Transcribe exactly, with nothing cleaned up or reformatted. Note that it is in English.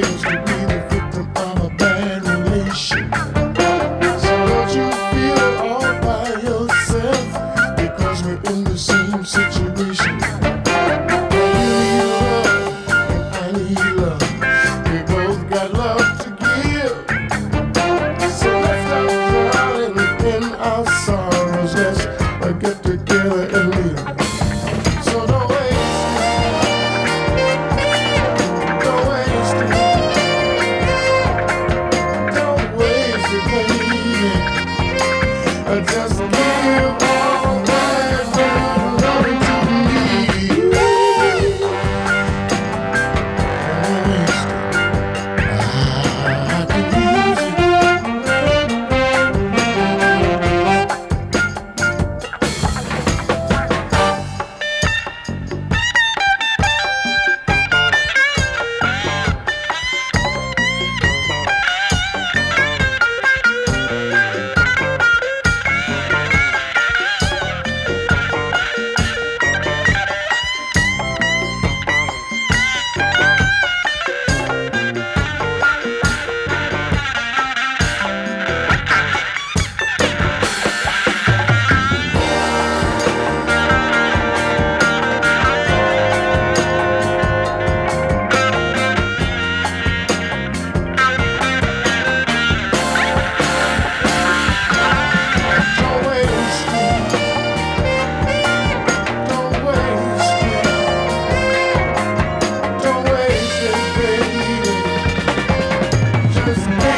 just to be the victim of a bad relation. So don't you feel it all by yourself, because we're in the same situation. You need love and I need love. We both got love to give. So let's stop drowning in our sorrows. Let's uh, get together and live. So don't waste it. Don't waste it. Don't waste it, baby. Uh, Just give all that good loving to me. Don't waste it. I can use it. Don't waste it. Don't waste it. Don't waste it, baby. Just